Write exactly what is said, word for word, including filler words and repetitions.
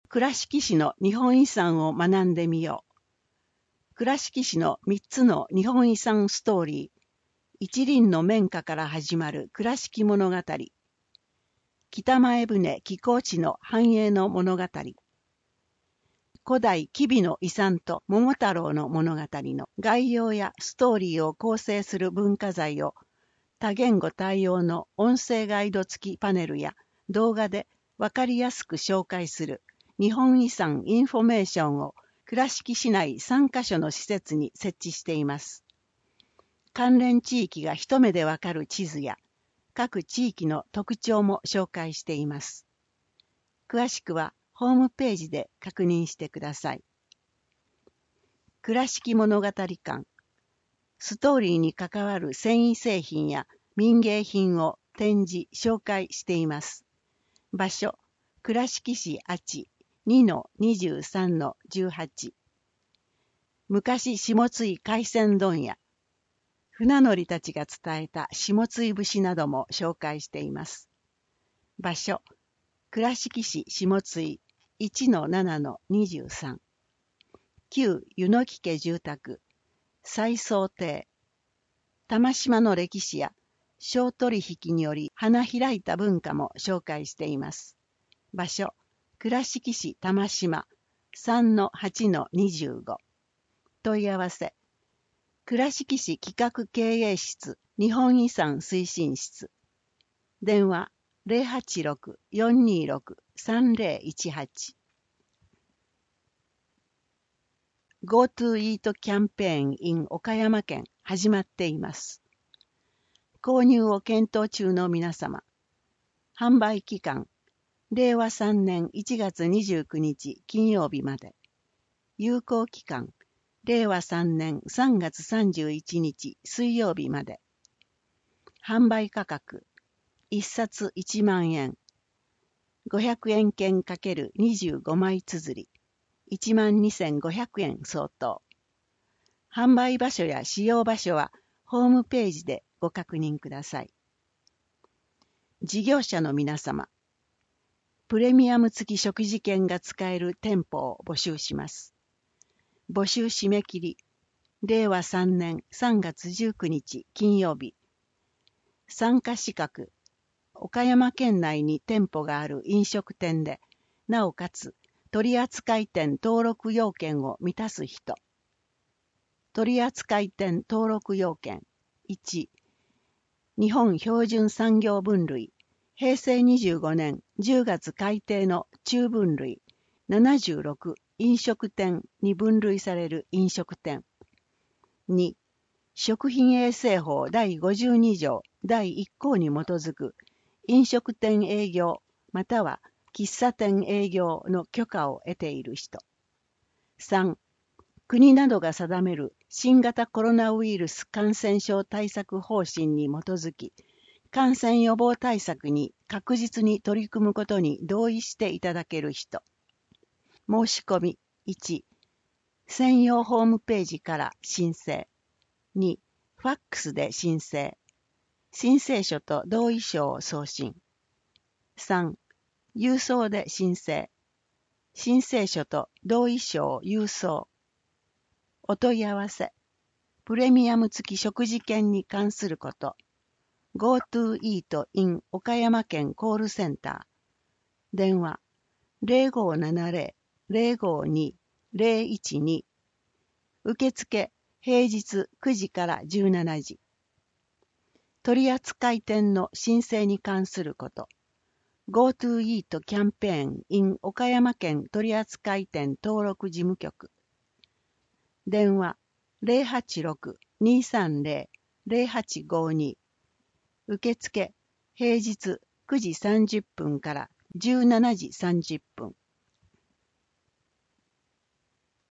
倉敷市の日本遺産を学んでみよう。倉敷市のみっつの日本遺産ストーリー。一輪の綿花から始まる倉敷物語。北前船寄港地の繁栄の物語。古代吉備の遺産と桃太郎の物語の概要やストーリーを構成する文化財を多言語対応の音声ガイド付きパネルや動画でわかりやすく紹介する日本遺産インフォメーションを倉敷市内さんカ所の施設に設置しています。関連地域が一目でわかる地図や各地域の特徴も紹介しています。詳しくはホームページで確認してください。倉敷物語館。ストーリーに関わる繊維製品や民芸品を展示、紹介しています。場所、倉敷市阿智 にのにじゅうさんのじゅうはち。昔下津海鮮問屋。船乗りたちが伝えた下津節なども紹介しています。場所、倉敷市下津 いちのななのにじゅうさん。旧湯の木家住宅、再装亭。玉島の歴史や商取引により花開いた文化も紹介しています。場所、倉敷市玉島 さんのはちのにじゅうご。問い合わせ、倉敷市企画経営室日本遺産推進室。電話 ゼロはちろく よんにろく さんぜろいちはち。GoTo Eat キャンペーン in 岡山県始まっています。購入を検討中の皆様。販売期間、れいわさんねんいちがつにじゅうくにち金曜日まで。有効期間、れいわさんねんさんがつさんじゅういちにち水曜日まで。販売価格、いっさついちまんえん。ごひゃくえん券 ×にじゅうご 枚綴り、いちまんにせんごひゃくえん相当。販売場所や使用場所はホームページでご確認ください。事業者の皆様、プレミアム付き食事券が使える店舗を募集します。募集締め切り、れいわさんねんさんがつじゅうくにち金曜日。参加資格、岡山県内に店舗がある飲食店で、なおかつ取扱店登録要件を満たす人。取扱店登録要件いち、日本標準産業分類、へいせいにじゅうごねんじゅうがつ改定の中分類ななじゅうろく飲食店に分類される飲食店。に、食品衛生法だいごじゅうにじょうだいいっこうに基づく飲食店営業または喫茶店営業の許可を得ている人。さん、国などが定める新型コロナウイルス感染症対策方針に基づき、感染予防対策に確実に取り組むことに同意していただける人。申し込みいち、専用ホームページから申請。に、ファックスで申請。申請書と同意書を送信。さん、郵送で申請。申請書と同意書を郵送。お問い合わせ。プレミアム付き食事券に関すること。GoTo Eat in 岡山県コールセンター。電話 ゼロごななゼロ ゼロごに ゼロいちに。受付平日くじからじゅうしちじ。取扱店の申請に関すること。GoTo Eat キャンペーン in 岡山県取扱店登録事務局。電話 ゼロはちろく にさんゼロ ゼロはちごに。受付平日くじさんじゅっぷんからじゅうしちじさんじゅっぷん。